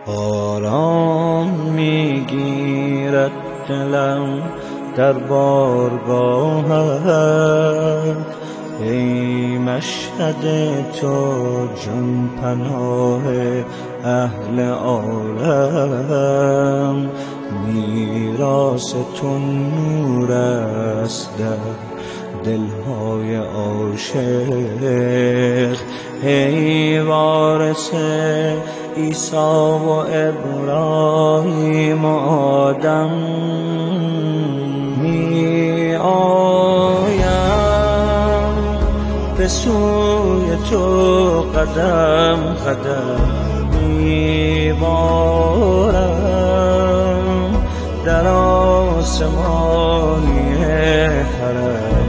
آرام میگیرد دلم در بارگاهت، ای مشهد تو جان پناه اهل عالم. میراث تو نور است در دلهای عاشق، ای وارث عیسی و ابراهیم و آدم. می آیم به سوی تو قدم قدم، می بارم در آسمانی حرم.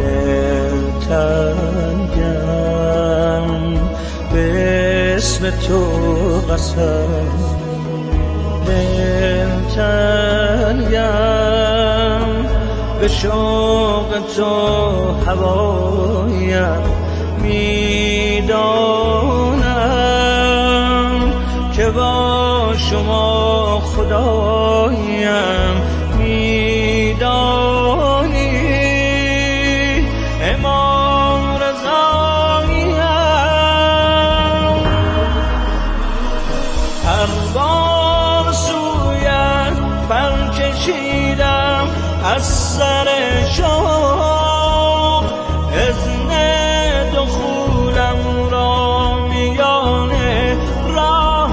دلتنگم به اسم تو قسم، دلتنگم به شوق تو هوایم. میدانم که با شما خدایم، میدانی امام رضاییم. هر بار سویت پر کشیدم از سر شوق، اذن دخولم را میانه راه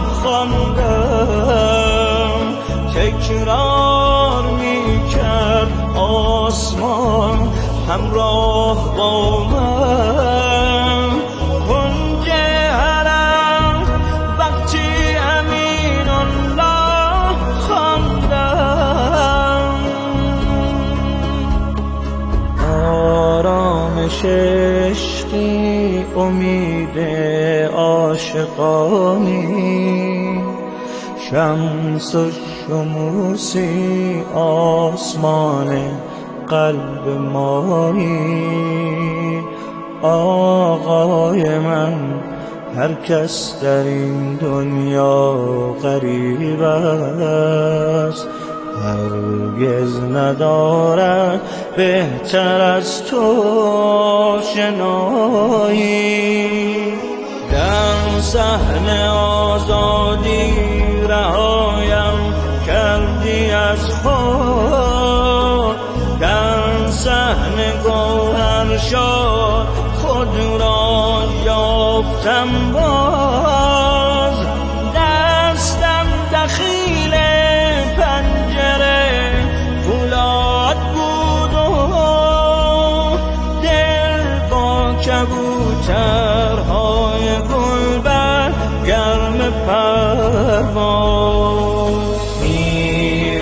خواندم. تکرار میکرد آسمان همراه با من، کنج حرم وقتی امین الله خواندم. آرامش عشقی امید عاشقانی، شمس و شموسی آسمان قلب مایی. آقای من هر کس در این دنیا غریب است، هرگز ندارد بهتر از تو شنایی. در صحن آزادی رهایم کردی از خود، در صحن گوهر شد خود را یافتم باز. دستم دخیل پنجره فولاد بود و دل با کبوترهای گلبر گرم پرواز. می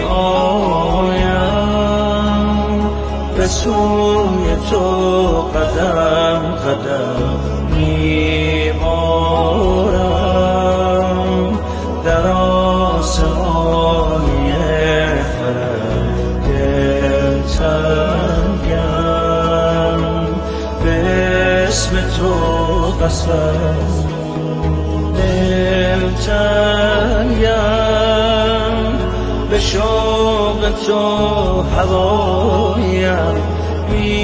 آیم به سوی تو قدم قدم، می بارم در آسمانی حرم. دلتنگم به اسم تو قسم، دلتنگم به شوق تو هوایم.